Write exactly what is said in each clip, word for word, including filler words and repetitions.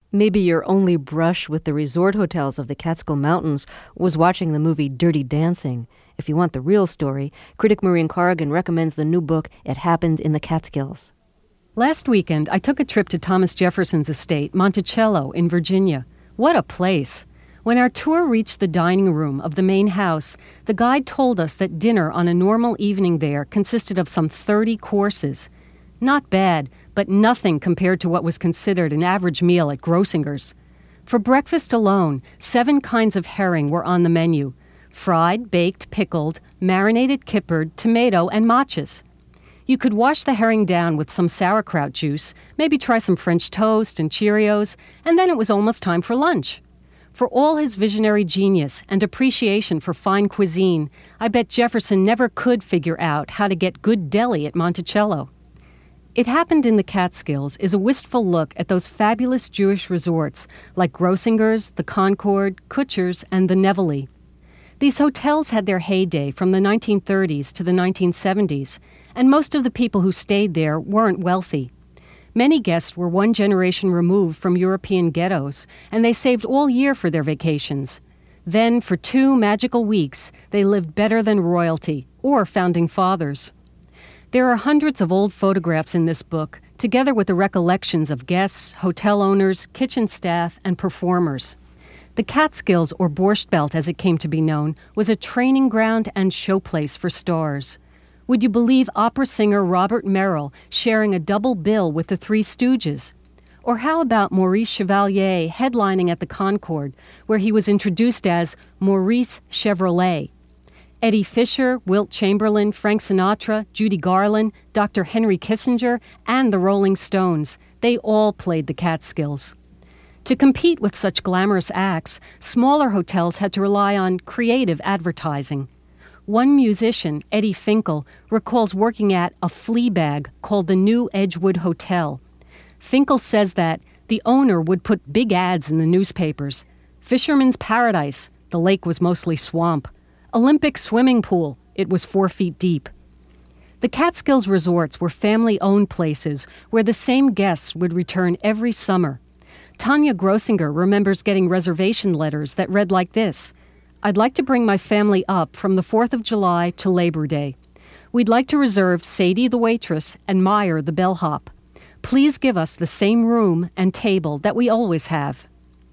Maybe your only brush with the resort hotels of the Catskill Mountains was watching the movie Dirty Dancing. If you want the real story, critic Maureen Corrigan recommends the new book, It Happened in the Catskills. Last weekend, I took a trip to Thomas Jefferson's estate, Monticello, in Virginia. What a place! When our tour reached the dining room of the main house, the guide told us that dinner on a normal evening there consisted of some thirty courses. Not bad, but nothing compared to what was considered an average meal at Grossinger's. For breakfast alone, seven kinds of herring were on the menu: fried, baked, pickled, marinated, kippered, tomato, and matches. You could wash the herring down with some sauerkraut juice, maybe try some French toast and Cheerios, and then it was almost time for lunch. For all his visionary genius and appreciation for fine cuisine, I bet Jefferson never could figure out how to get good deli at Monticello. It Happened in the Catskills is a wistful look at those fabulous Jewish resorts like Grossinger's, the Concord, Kutcher's, and the Nevele. These hotels had their heyday from the nineteen thirties to the nineteen seventies, and most of the people who stayed there weren't wealthy. Many guests were one generation removed from European ghettos, and they saved all year for their vacations. Then, for two magical weeks, they lived better than royalty or founding fathers. There are hundreds of old photographs in this book, together with the recollections of guests, hotel owners, kitchen staff, and performers. The Catskills, or Borscht Belt as it came to be known, was a training ground and showplace for stars. Would you believe opera singer Robert Merrill sharing a double bill with the Three Stooges? Or how about Maurice Chevalier headlining at the Concord, where he was introduced as Maurice Chevrolet? Eddie Fisher, Wilt Chamberlain, Frank Sinatra, Judy Garland, Doctor Henry Kissinger, and the Rolling Stones, they all played the Catskills. To compete with such glamorous acts, smaller hotels had to rely on creative advertising. One musician, Eddie Finkel, recalls working at a flea bag called the New Edgewood Hotel. Finkel says that the owner would put big ads in the newspapers. Fisherman's Paradise, the lake was mostly swamp. Olympic swimming pool, it was four feet deep. The Catskills resorts were family-owned places where the same guests would return every summer. Tanya Grossinger remembers getting reservation letters that read like this: I'd like to bring my family up from the fourth of July to Labor Day. We'd like to reserve Sadie the waitress and Meyer the bellhop. Please give us the same room and table that we always have.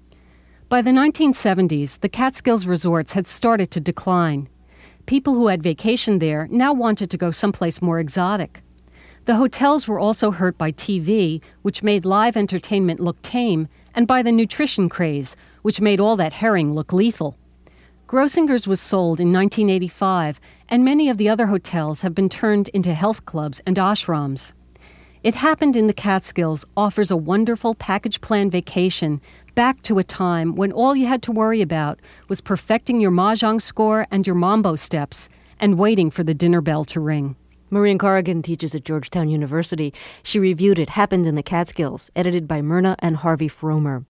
By the nineteen seventies, the Catskills resorts had started to decline. People who had vacationed there now wanted to go someplace more exotic. The hotels were also hurt by T V, which made live entertainment look tame, and by the nutrition craze, which made all that herring look lethal. Grossinger's was sold in nineteen eighty-five, and many of the other hotels have been turned into health clubs and ashrams. It Happened in the Catskills offers a wonderful package plan vacation back to a time when all you had to worry about was perfecting your mahjong score and your mambo steps and waiting for the dinner bell to ring. Maureen Corrigan teaches at Georgetown University. She reviewed It Happened in the Catskills, edited by Myrna and Harvey Fromer.